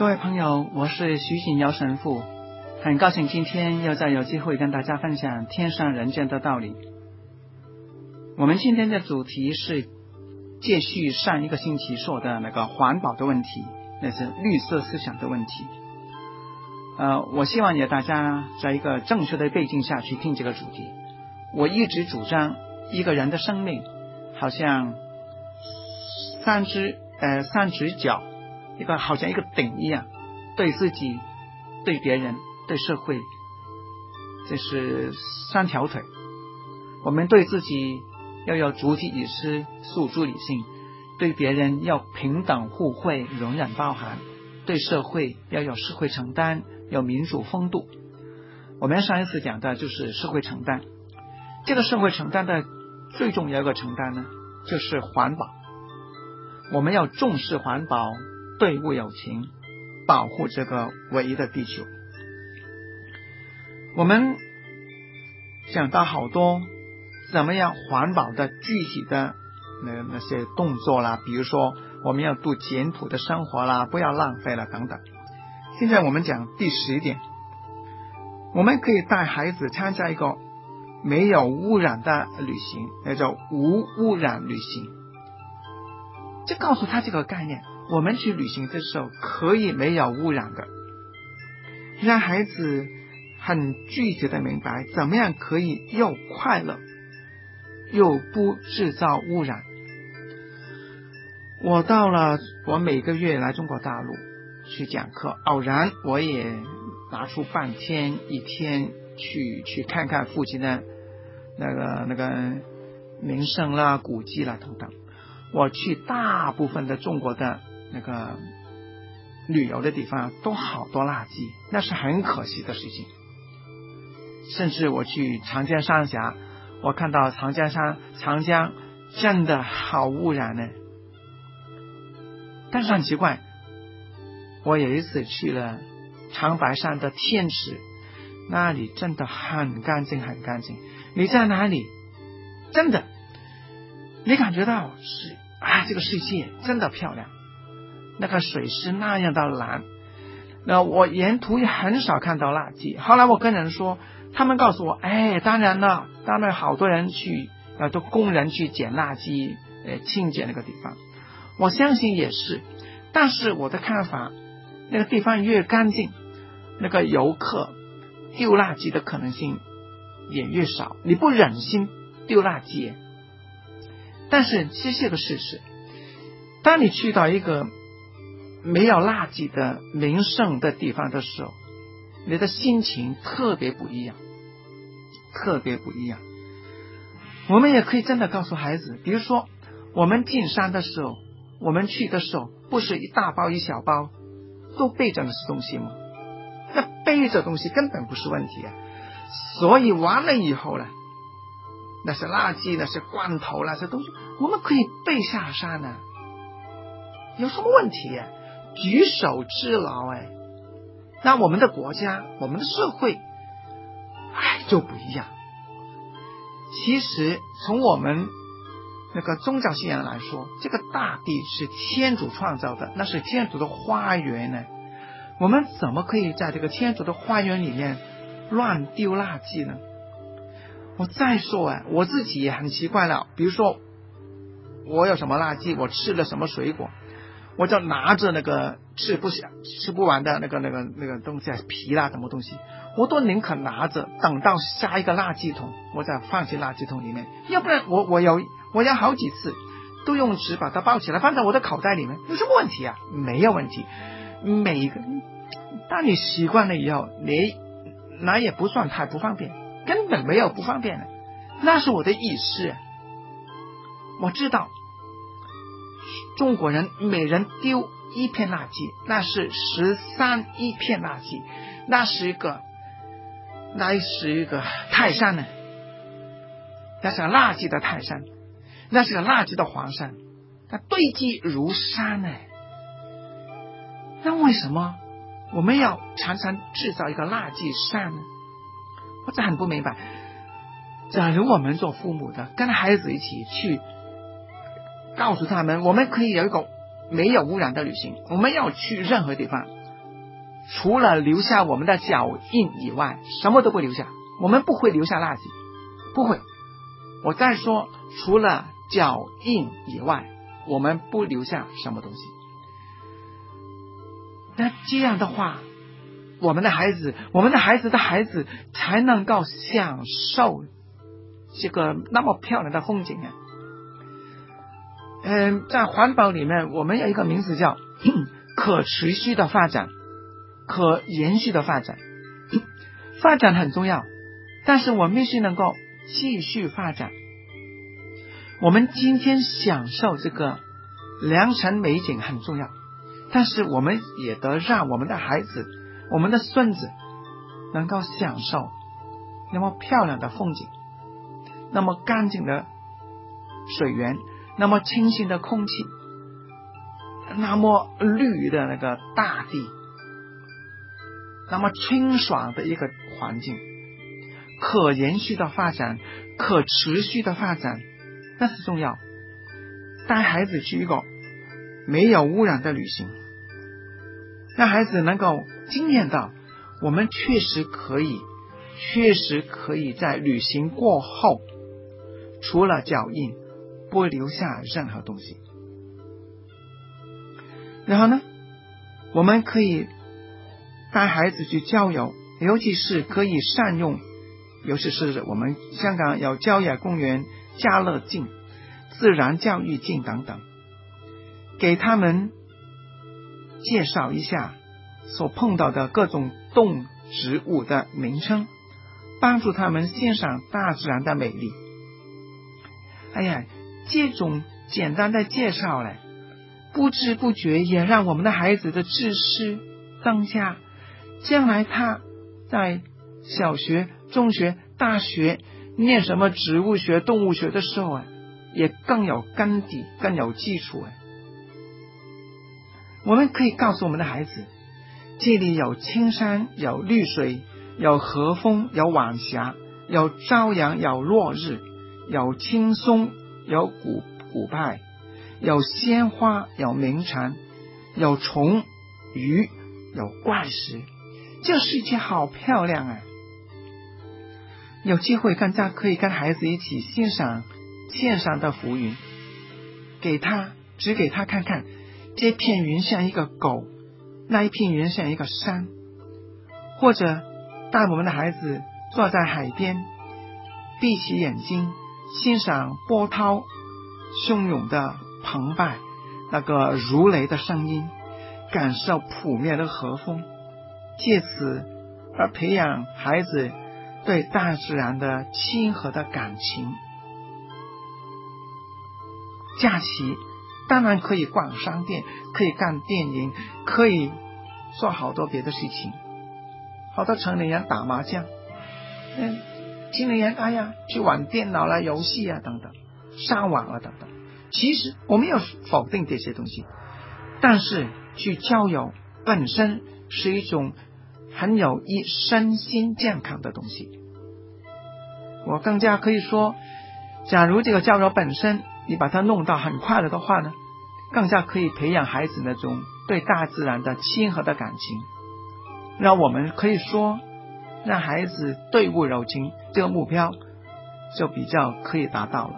各位朋友，我是徐锦尧神父，很高兴今天又再有机会跟大家分享天上人间的道理。我们今天的主题是继续上一个星期说的那个环保的问题，那是绿色思想的问题。我希望也大家在一个正确的背景下去听这个主题。我一直主张一个人的生命好像三只脚，好像一个顶一样，对自己、对别人、对社会，这是三条腿。我们对自己要有主体意识、诉诸理性，对别人要平等互惠、容忍包含，对社会要有社会承担，有民主风度。我们上一次讲的就是社会承担，这个社会承担的最重要一个承担呢，就是环保。我们要重视环保，对物有情，保护这个唯一的地球。我们讲到好多怎么样环保的具体的那些动作啦，比如说我们要度简朴的生活啦，不要浪费了等等。现在我们讲第10点，我们可以带孩子参加一个没有污染的旅行，那叫无污染旅行。就告诉他这个概念，我们去旅行的时候可以没有污染的，让孩子很具体的明白怎么样可以又快乐又不制造污染。我每个月来中国大陆去讲课，偶然我也拿出半天一天去看看附近的那个名胜啦、古迹啦等等。我去大部分的中国的那个旅游的地方都好多垃圾，那是很可惜的事情。甚至我去长江三峡，我看到长江真的好污染呢。但是很奇怪，我有一次去了长白山的天池，那里真的很干净很干净。你在哪里真的你感觉到这个世界真的漂亮，那个水是那样的蓝。那我沿途也很少看到垃圾。后来我跟人说，他们告诉我，当然了，当然好多人都工人去捡垃圾，清洁那个地方。我相信也是，但是我的看法，那个地方越干净，那个游客丢垃圾的可能性也越少，你不忍心丢垃圾。但是这是个事实，当你去到一个没有垃圾的名胜的地方的时候，你的心情特别不一样，特别不一样。我们也可以真的告诉孩子，比如说我们进山的时候，我们去的时候不是一大包一小包都背着的东西吗？那背着东西根本不是问题啊。所以完了以后呢，那些垃圾，那些罐头，那些东西我们可以背下山啊，有什么问题啊？举手之劳。那我们的国家，我们的社会就不一样。其实从我们那个宗教信仰来说，这个大地是天主创造的，那是天主的花园呢。我们怎么可以在这个天主的花园里面乱丢垃圾呢？我再说我自己也很奇怪了，比如说我有什么垃圾，我吃了什么水果，我就拿着那个吃不完的那个东西皮啦什么东西，我都宁可拿着，等到下一个垃圾桶我再放进垃圾桶里面。要不然我有好几次都用纸把它包起来放在我的口袋里面，有什么问题啊？没有问题。当你习惯了以后，你那也不算太不方便，根本没有不方便的，那是我的意识。我知道中国人每人丢1片垃圾，那是13亿片垃圾，那是一个泰山呢，那是个垃圾的泰山，那是个垃圾的黄山，它堆积如山呢。那为什么我们要常常制造一个垃圾山呢？我这很不明白。假如我们做父母的跟孩子一起去告诉他们，我们可以有一个没有污染的旅行，我们要去任何地方， 除了留下我们的脚印以外，什么都不留下。我们不会留下垃圾，不会。我再说，除了脚印以外，我们不留下什么东西。那这样的话，我们的孩子的孩子才能够享受这个那么漂亮的风景啊。在环保里面，我们有一个名词叫可持续的发展，可延续的发展。发展很重要，但是我们必须能够继续发展。我们今天享受这个良辰美景很重要，但是我们也得让我们的孩子，我们的孙子能够享受那么漂亮的风景，那么干净的水源，那么清新的空气，那么绿的那个大地，那么清爽的一个环境。可延续的发展，可持续的发展，那是重要。带孩子去一个没有污染的旅行，让孩子能够经验到我们确实可以在旅行过后，除了脚印不留下任何东西。然后呢，我们可以带孩子去郊游，尤其是可以善用，尤其是我们香港有郊野公园、家乐径、自然教育径等等，给他们介绍一下所碰到的各种动植物的名称，帮助他们欣赏大自然的美丽。这种简单的介绍呢，不知不觉也让我们的孩子的知识增加，将来他在小学、中学、大学念什么植物学、动物学的时候也更有根底，更有基础。我们可以告诉我们的孩子，这里有青山，有绿水，有和风，有晚霞，有朝阳，有落日，有青松，有古柏，有鲜花，有鸣蝉，有虫鱼，有怪石。这世界好漂亮啊！有机会更加可以跟孩子一起欣赏天上的浮云，指给他看看，这片云像一个狗，那一片云像一个山。或者带我们的孩子坐在海边，闭起眼睛，欣赏波涛汹涌的澎湃，那个如雷的声音，感受扑面的和风，借此而培养孩子对大自然的亲和的感情。假期当然可以逛商店，可以看电影，可以做好多别的事情。好多成年人打麻将，青年人去玩电脑啦、游戏等等，上网等等。其实我没有否定这些东西，但是去郊游本身是一种很有益身心健康的东西。我更加可以说，假如这个郊游本身你把它弄到很快乐的话呢，更加可以培养孩子那种对大自然的亲和的感情。让我们可以说，让孩子对物柔情，这个目标就比较可以达到了。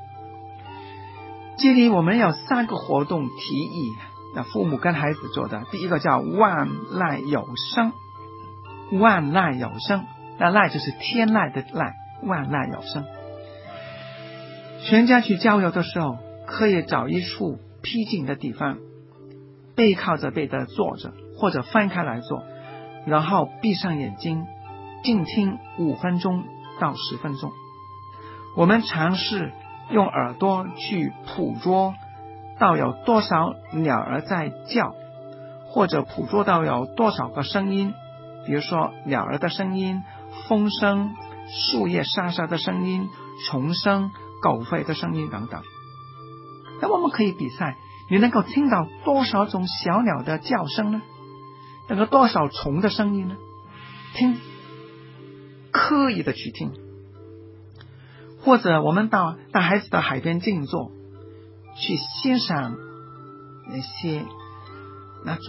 这里我们有3个活动提议，那父母跟孩子做的。第一个叫万籁有声，万籁有声，那籁就是天籁的籁，万籁有声。全家去郊游的时候，可以找一处僻静的地方，背靠着背的坐着，或者分开来坐，然后闭上眼睛，静听5分钟到10分钟。我们尝试用耳朵去捕捉到有多少鸟儿在叫，或者捕捉到有多少个声音，比如说鸟儿的声音、风声、树叶沙沙的声音、虫声、狗吠的声音等等。那我们可以比赛，你能够听到多少种小鸟的叫声呢？那个多少虫的声音呢？听，刻意的去听。或者我们带孩子到海边静坐，去欣赏那种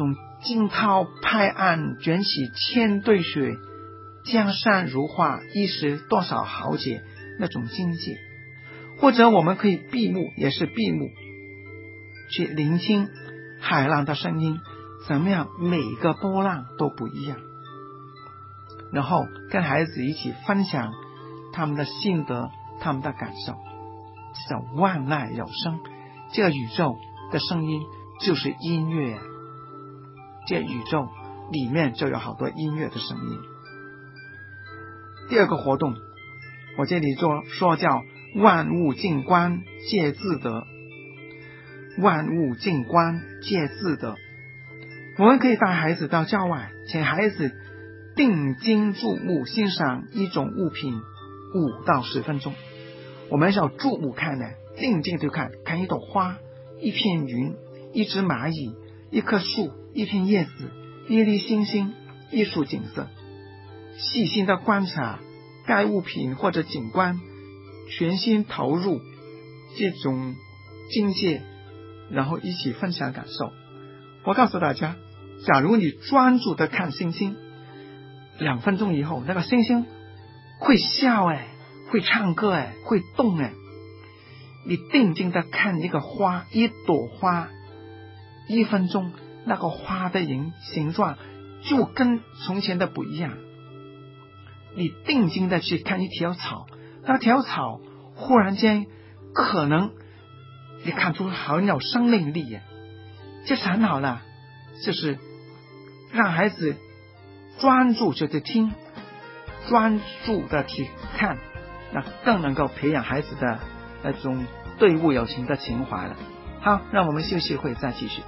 惊涛拍岸，卷起千堆雪，江山如画，一时多少豪杰，那种境界。或者我们可以闭目，也是闭目，去聆听海浪的声音，怎么样，每个波浪都不一样，然后跟孩子一起分享他们的心得，他们的感受，这叫万籁有声。这个宇宙的声音就是音乐，这个宇宙里面就有好多音乐的声音。第二个活动，我这里说叫万物静观皆自得。万物静观皆自得，我们可以带孩子到郊外，请孩子定睛注目欣赏一种物品5到10分钟。我们要注目看呢，定睛去看，看一朵花，一片云，一只蚂蚁，一棵树，一片叶子，一粒星星，艺术景色，细心的观察该物品或者景观，全心投入这种境界，然后一起分享感受。我告诉大家，假如你专注的看星星，2分钟以后，那个星星会笑会唱歌会动你定睛的看一个花，一朵花，1分钟，那个花的形状就跟从前的不一样。你定睛的去看一条草，那条草忽然间可能你看出很有生命力这是很好了，就是让孩子专注就去听，专注的去看，那更能够培养孩子的那种对物有情的情怀了。好，让我们休息会再继续。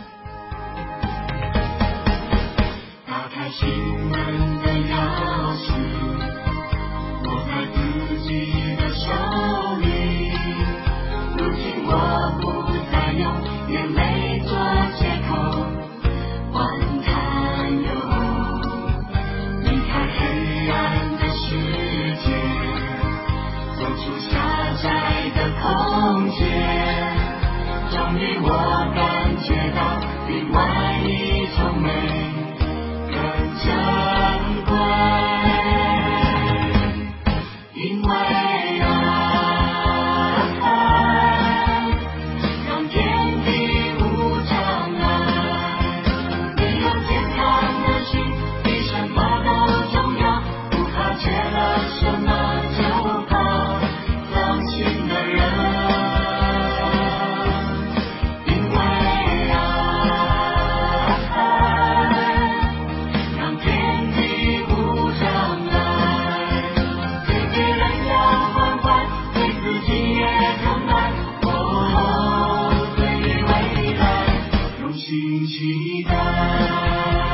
打开心门的钥匙，握在自己的手里，如今我不再用眼泪做借口，还贪忧，离开黑暗的世界，走出狭窄的空间，终于我感觉到另外一种美更珍贵，因为让天地无障碍，你有健康的心比什么都重要，不怕缺了什么，就怕放心的人，因为让天地无障碍，对别人要关怀，对自己也更爱，对于未来用心期待。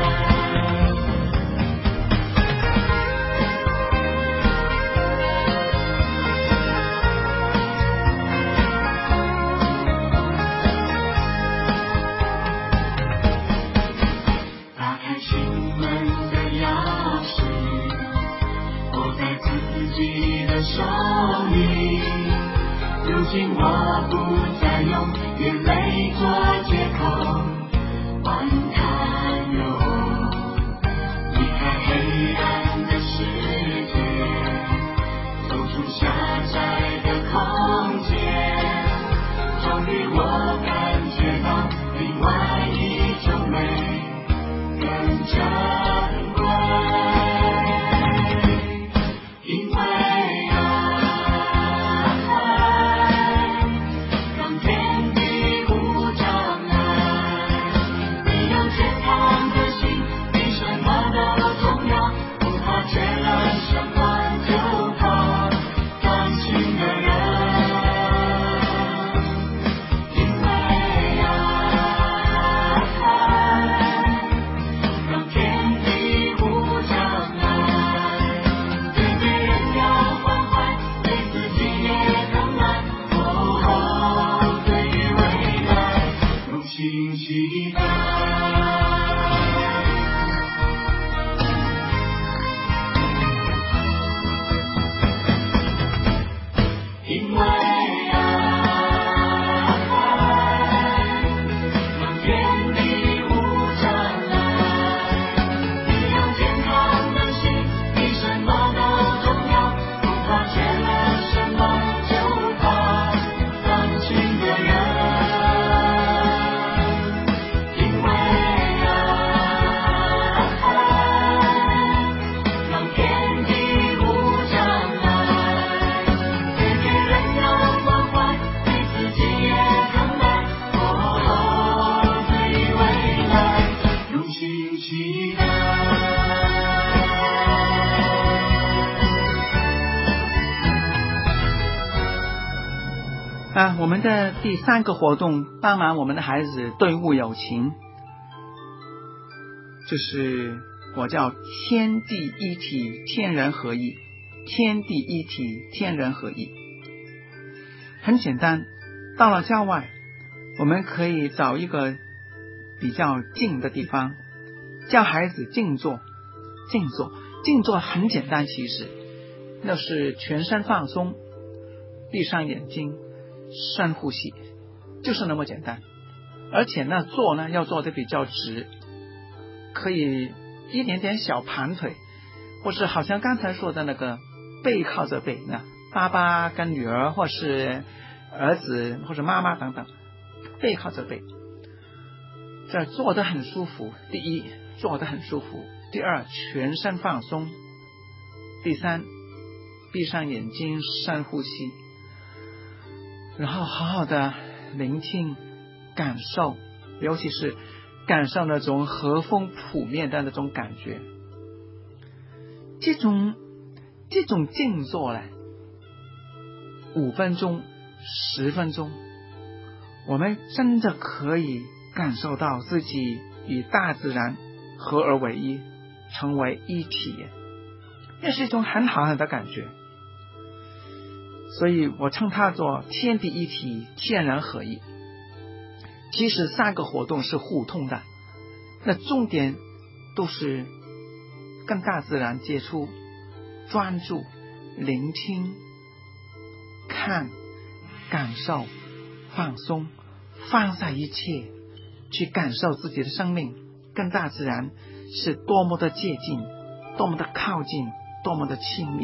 打开心门的钥匙，握在自己的手里，如今我不再用眼泪做借口，还贪忧，离开黑暗的世界，走出狭窄的空间，终于我感觉到另外一种美更珍贵，因为让天地无障碍， 期待。 我们的第3个活动，帮忙我们的孩子对物有情，就是我叫天地一体，天人合一。天地一体，天人合一，很简单。到了郊外，我们可以找一个比较静的地方，叫孩子静坐。静坐很简单，其实那是全身放松，闭上眼睛，深呼吸，就是那么简单。而且呢，坐呢要坐得比较直，可以一点点小盘腿，或是好像刚才说的那个背靠着背呢，爸爸跟女儿或是儿子或者妈妈等等，背靠着背，这坐得很舒服。第一，坐得很舒服；第二，全身放松；第三，闭上眼睛，深呼吸，然后好好的聆听、感受，尤其是感受那种和风扑面的那种感觉。这种静坐呢，5分钟、10分钟，我们真的可以感受到自己与大自然合而为一，成为一体，那是一种很好的感觉。所以我称它做天地一体，天人合一。其实3个活动是互通的，那重点都是跟大自然接触，专注、聆听、看、感受、放松，放下一切，去感受自己的生命跟大自然是多么的接近，多么的靠近，多么的亲密。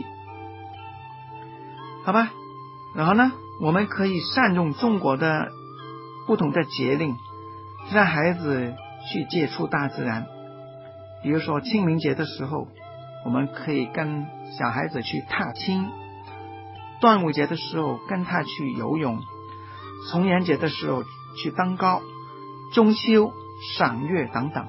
好吧，然后呢，我们可以善用中国的不同的节令，让孩子去接触大自然。比如说清明节的时候，我们可以跟小孩子去踏青；端午节的时候跟他去游泳；重阳节的时候去登高；中秋、赏月等等。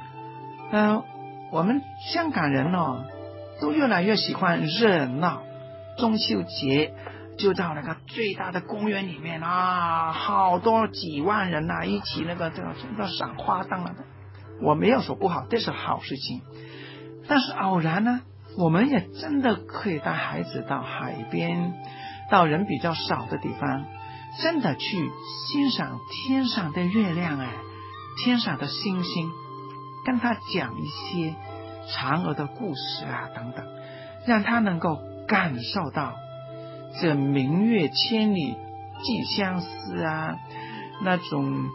我们香港人都越来越喜欢热闹。中秋节就到那个最大的公园里面好多几万人一起这个赏花灯了。我没有说不好，这是好事情。但是偶然呢，我们也真的可以带孩子到海边，到人比较少的地方，真的去欣赏天上的月亮天上的星星，跟他讲一些嫦娥的故事等等，让他能够感受到这明月千里寄相思那种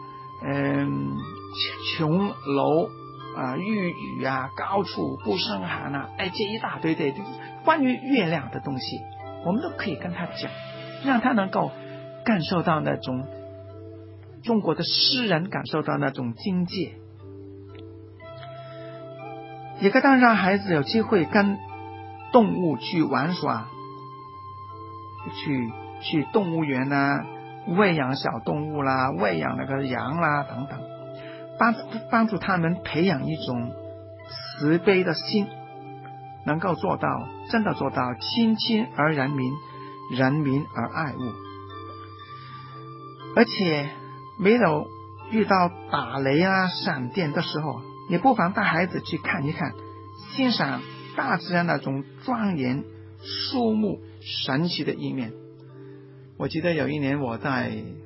琼楼玉宇高处不胜寒这一大堆的关于月亮的东西，我们都可以跟他讲，让他能够感受到那种中国的诗人感受到那种境界。也可当让孩子有机会跟动物去玩耍，去动物园喂养小动物喂养那个羊等等，帮助他们培养一种慈悲的心，能够真的做到亲亲而人民，人民而爱物。而且没有遇到打雷闪电的时候，也不妨带孩子去看一看，欣赏大自然那种庄严、肃穆、神奇的一面。我记得有一年我在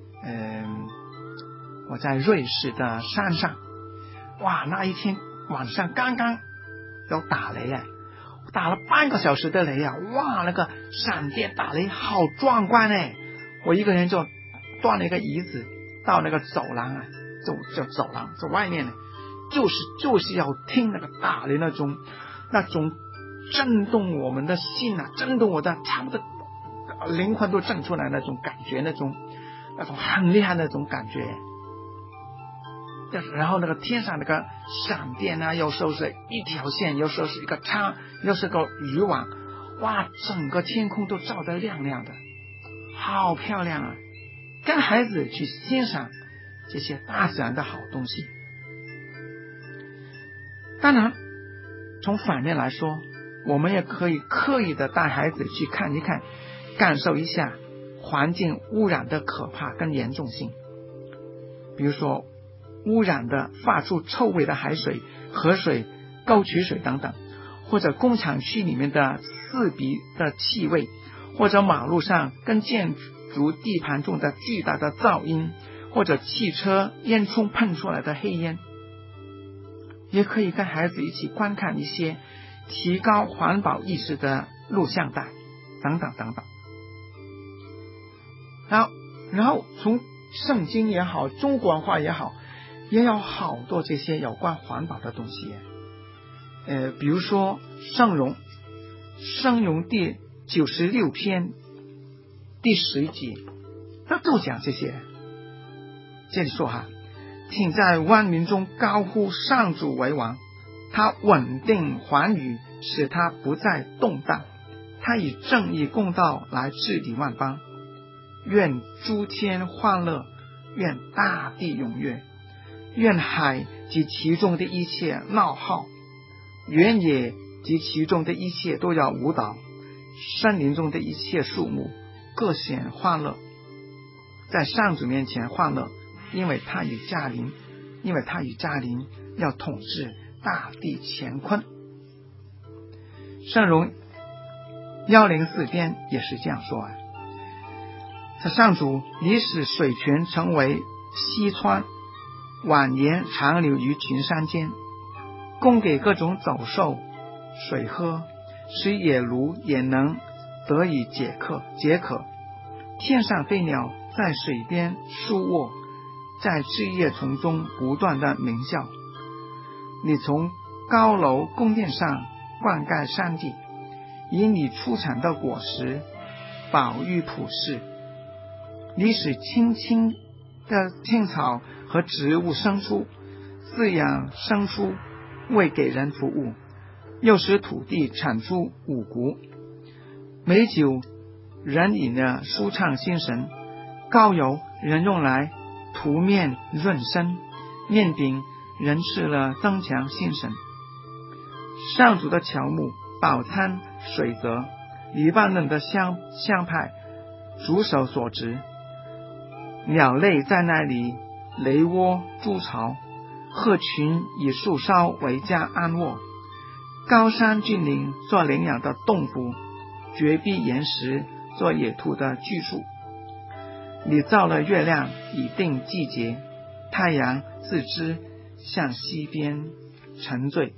瑞士的山上，那一天晚上刚刚有打雷打了半个小时的雷那个闪电打雷好壮观我一个人就端了一个椅子到那个走廊走外面就是要听那个打雷那种震动我们的心震动我的差不多灵魂都震出来那种感觉，那种很厉害的那种感觉。然后那个天上那个闪电有时候是一条线，有时候是一个叉，有时候是个渔网，整个天空都照得亮亮的，好漂亮跟孩子去欣赏这些大自然的好东西。 当然从反面来说，我们也可以刻意的带孩子去看一看，感受一下环境污染的可怕跟严重性。比如说污染的发出臭味的海水、河水、沟渠水等等，或者工厂区里面的刺鼻的气味，或者马路上跟建筑地盘中的巨大的噪音，或者汽车烟囱喷出来的黑烟。也可以跟孩子一起观看一些提高环保意识的录像带等等等等。然后从圣经也好，中国文化也好，也有好多这些有关环保的东西。比如说圣咏第96篇第11节，他都讲这些。这里说请在万民中高呼上主为王，他稳定寰宇，使他不再动荡，他以正义公道来治理万邦。愿诸天欢乐，愿大地踊跃，愿海及其中的一切闹号，原野及其中的一切都要舞蹈，森林中的一切树木各显欢乐，在上主面前欢乐，因为他已驾临要统治大地乾坤。圣咏104篇也是这样说这上主，你使水泉成为溪川，蜿蜒长流于群山间，供给各种走兽水喝，使野鲈也能得以解渴。天上飞鸟在水边舒卧，在枝叶丛中不断的鸣叫。你从高楼宫殿上灌溉山地，以你出产的果实饱育普世。你使青青的青草和植物生出，饲养牲畜，为给人服务，又使土地产出五谷。美酒人饮了舒畅心神，膏油人用来涂面润身，面饼人吃了增强心神。上主的乔木饱餐水泽，黎巴嫩的香派主手所植，鸟类在那里雷窝筑巢，鹤群以树梢为家安卧，高山峻岭做领养的洞府，绝壁岩石做野兔的居处。你造了月亮以定季节，太阳自知向西边沉醉。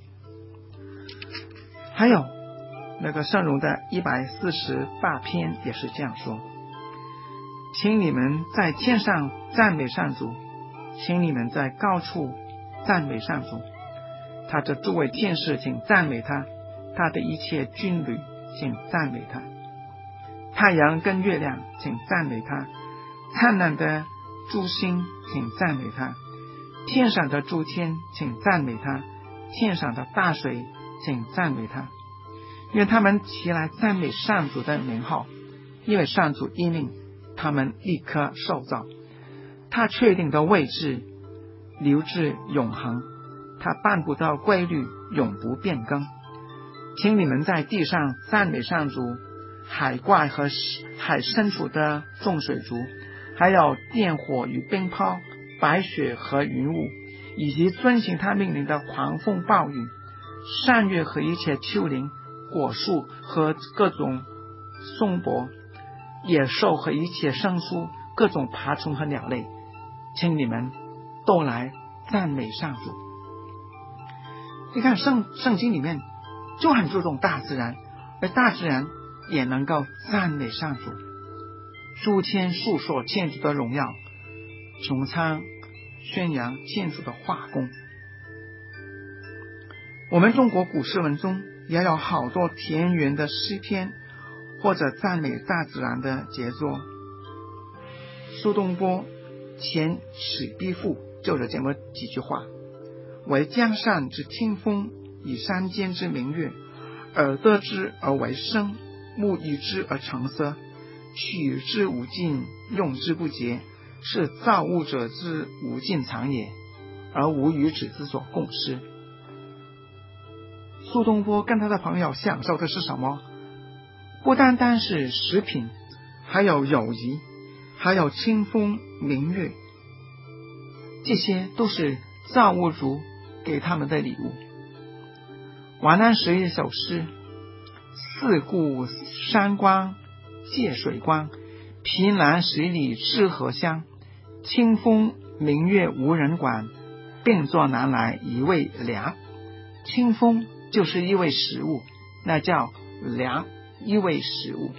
还有那个圣咏的148篇也是这样说，请你们在天上赞美上主，请你们在高处赞美上主，他的诸位天使请赞美他，他的一切军旅请赞美他，太阳跟月亮请赞美他，灿烂的诸星请赞美他，天上的诸天请赞美他，天上的大水请赞美他。愿他们起来赞美上主的名号，因为上主一命，他们立刻受造，他确定的位置留至永恒，他办不到规律，永不变更。请你们在地上赞美上主，海怪和海深处的众水族，还有电火与冰雹，白雪和云雾，以及遵行他命令的狂风暴雨，善月和一切丘陵，果树和各种松柏，野兽和一切牲畜，各种爬虫和鸟类，请你们都来赞美上主。你看圣经里面就很注重大自然，而大自然也能够赞美上主。诸天述说天主的荣耀，穹苍宣扬天主的画工。我们中国古诗文中也有好多田园的诗篇，或者赞美大自然的杰作。苏东坡前《史逼赋》就有这么几句话：为江上之清风，以山间之明月，耳得之而为声，目遇之而成色，取之无尽，用之不竭，是造物者之无尽藏也，而吾与子之所共施。 苏东坡跟他的朋友享受的是什么？不单单是食品，还有友谊，还有清风明月，这些都是造物主给他们的礼物。王安石一首诗：四顾山光借水光，凭栏10里知河乡。清风明月无人管，便作南来一味粮。清风就是一味食物，那叫粮，一味食物。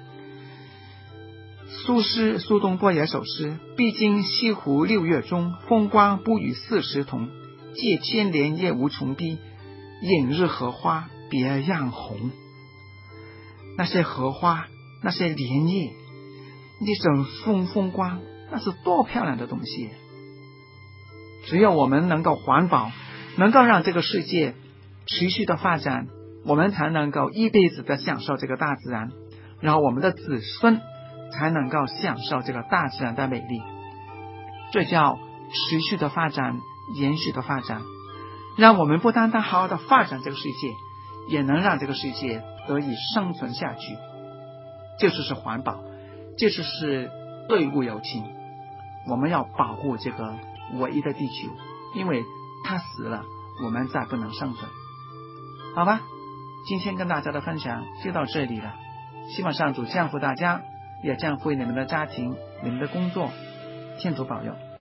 苏东坡也首诗：毕竟西湖6月中，风光不与40同。借千年夜无穷碧，映日荷花别样红。那些荷花，那些莲叶，那种风光，那是多漂亮的东西。只有我们能够环保，能够让这个世界持续的发展，我们才能够一辈子的享受这个大自然，然后我们的子孙才能够享受这个大自然的美丽。这叫持续的发展，延续的发展，让我们不单单好好的发展这个世界，也能让这个世界得以生存下去。这就是环保，这就是对物有情。我们要保护这个唯一的地球，因为它死了，我们再不能生存。好吧，今天跟大家的分享就到这里了，希望上主降福大家，也降福你们的家庭，你们的工作，天主保佑。